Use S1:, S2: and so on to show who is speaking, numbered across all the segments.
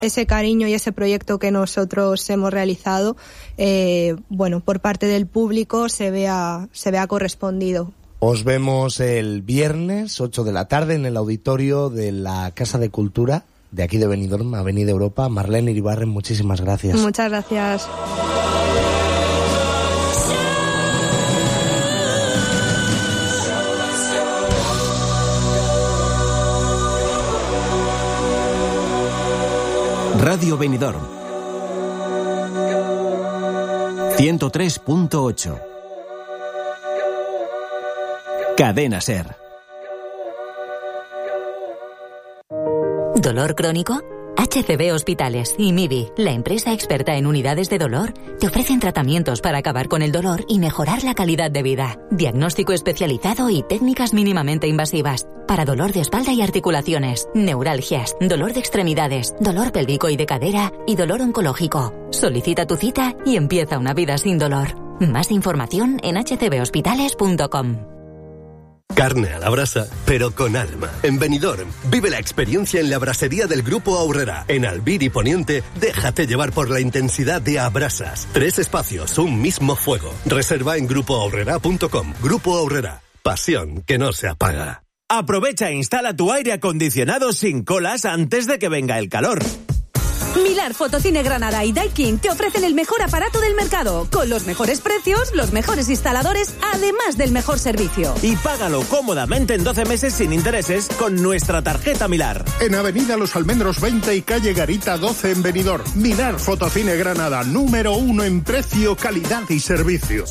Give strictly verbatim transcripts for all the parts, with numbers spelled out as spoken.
S1: ese cariño y ese proyecto que nosotros hemos realizado, eh, bueno, por parte del público se vea, se vea correspondido.
S2: Os vemos el viernes, ocho de la tarde, en el auditorio de la Casa de Cultura de aquí de Benidorm, Avenida Europa. Marlene Iribarren, muchísimas gracias.
S1: Muchas gracias.
S3: Radio Benidorm ciento tres punto ocho. Cadena SER.
S4: ¿Dolor crónico? H C B Hospitales y M I B I, la empresa experta en unidades de dolor, te ofrecen tratamientos para acabar con el dolor y mejorar la calidad de vida. Diagnóstico especializado y técnicas mínimamente invasivas. Para dolor de espalda y articulaciones, neuralgias, dolor de extremidades, dolor pélvico y de cadera y dolor oncológico. Solicita tu cita y empieza una vida sin dolor. Más información en h c b hospitales punto com.
S5: Carne a la brasa, pero con alma. En Benidorm, vive la experiencia en la brasería del Grupo Aurrera. En Albir y Poniente, déjate llevar por la intensidad de Abrasas. Tres espacios, un mismo fuego. Reserva en grupo aurrera punto com. Grupo Aurrera, pasión que no se apaga.
S6: Aprovecha e instala tu aire acondicionado sin colas antes de que venga el calor.
S7: Milar, Fotocine Granada y Daikin te ofrecen el mejor aparato del mercado, con los mejores precios, los mejores instaladores, además del mejor servicio.
S6: Y págalo cómodamente en doce meses sin intereses con nuestra tarjeta Milar.
S8: En Avenida Los Almendros veinte y calle Garita doce en Benidorm. Milar, Fotocine Granada, número uno en precio, calidad y servicio.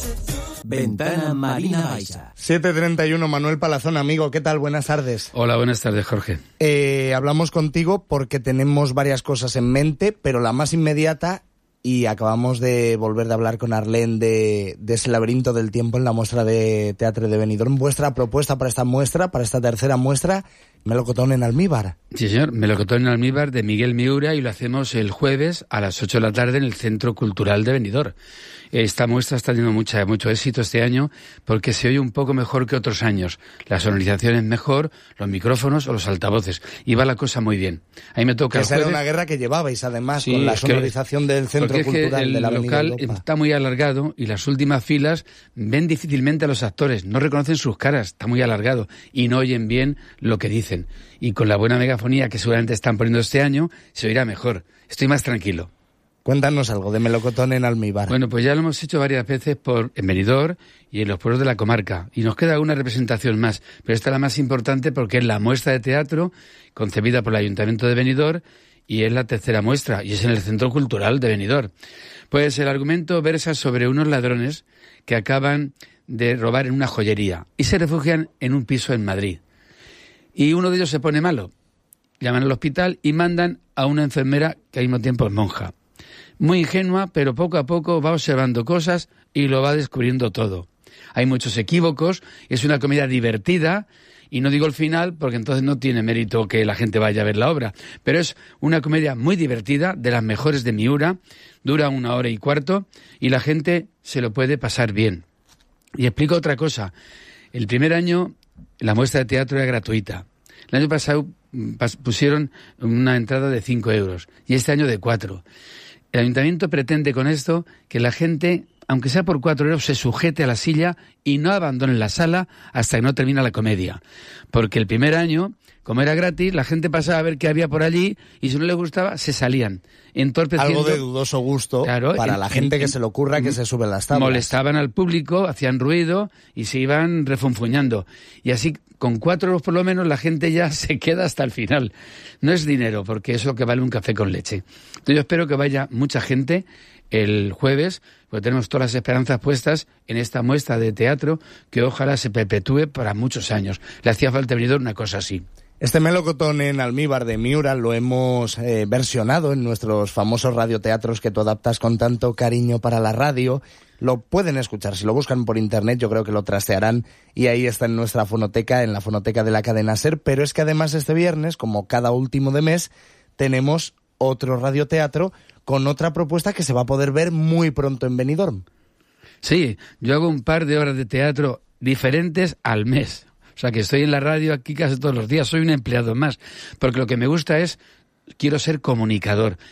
S3: Ventana Marina Baixa.
S2: siete treinta y uno, Manuel Palazón, amigo, ¿qué tal? Buenas tardes.
S9: Hola, buenas tardes, Jorge.
S2: Eh, hablamos contigo porque tenemos varias cosas en mente, pero la más inmediata, y acabamos de volver de hablar con Arlene de, de ese laberinto del tiempo en la muestra de teatro de Benidorm. Vuestra propuesta para esta muestra, para esta tercera muestra, Melocotón en almíbar.
S9: Sí, señor, Melocotón en almíbar de Miguel Miura, y lo hacemos el jueves a las ocho de la tarde en el Centro Cultural de Benidorm. Esta muestra está teniendo mucha, mucho éxito este año porque se oye un poco mejor que otros años. La sonorización es mejor, los micrófonos o los altavoces. Y va la cosa muy bien. Ahí me toca.
S2: Esa era una guerra que llevabais, además, sí, con la sonorización que, del Centro Cultural
S9: es
S2: de la Avenida
S9: Europa. El local está muy alargado y las últimas filas ven difícilmente a los actores. No reconocen sus caras, está muy alargado y no oyen bien lo que dicen. Y con la buena megafonía que seguramente están poniendo este año, se oirá mejor. Estoy más tranquilo.
S2: Cuéntanos algo de Melocotón en almíbar.
S9: Bueno, pues ya lo hemos hecho varias veces por en Benidorm y en los pueblos de la comarca. Y nos queda una representación más, pero esta es la más importante porque es la muestra de teatro concebida por el Ayuntamiento de Benidorm y es la tercera muestra y es en el Centro Cultural de Benidorm. Pues el argumento versa sobre unos ladrones que acaban de robar en una joyería y se refugian en un piso en Madrid. Y uno de ellos se pone malo. Llaman al hospital y mandan a una enfermera que al mismo tiempo es monja. Muy ingenua, pero poco a poco va observando cosas y lo va descubriendo todo. Hay muchos equívocos, es una comedia divertida, y no digo el final porque entonces no tiene mérito que la gente vaya a ver la obra, pero es una comedia muy divertida, de las mejores de Miura, dura una hora y cuarto, y la gente se lo puede pasar bien. Y explico otra cosa, el primer año la muestra de teatro era gratuita, el año pasado pusieron una entrada de cinco euros, y este año de cuatro. El Ayuntamiento pretende con esto que la gente, aunque sea por cuatro euros, se sujete a la silla y no abandone la sala hasta que no termina la comedia. Porque el primer año, como era gratis, la gente pasaba a ver qué había por allí y si no les gustaba, se salían. Entorpeciendo,
S2: algo de dudoso gusto, claro, para en, la gente en, que en, se le ocurra que se sube las tablas.
S9: Molestaban al público, hacían ruido y se iban refunfuñando. Y así, con cuatro euros por lo menos, la gente ya se queda hasta el final. No es dinero, porque es lo que vale un café con leche. Entonces yo espero que vaya mucha gente el jueves, porque tenemos todas las esperanzas puestas en esta muestra de teatro que ojalá se perpetúe para muchos años. Le hacía falta venir una cosa así.
S2: Este Melocotón en almíbar de Miura lo hemos eh, versionado en nuestros famosos radioteatros que tú adaptas con tanto cariño para la radio. Lo pueden escuchar, si lo buscan por internet yo creo que lo trastearán y ahí está en nuestra fonoteca, en la fonoteca de la cadena SER, pero es que además este viernes, como cada último de mes, tenemos otro radioteatro con otra propuesta que se va a poder ver muy pronto en Benidorm.
S9: Sí, yo hago un par de horas de teatro diferentes al mes. O sea, que estoy en la radio aquí casi todos los días, soy un empleado más, porque lo que me gusta es quiero ser comunicador,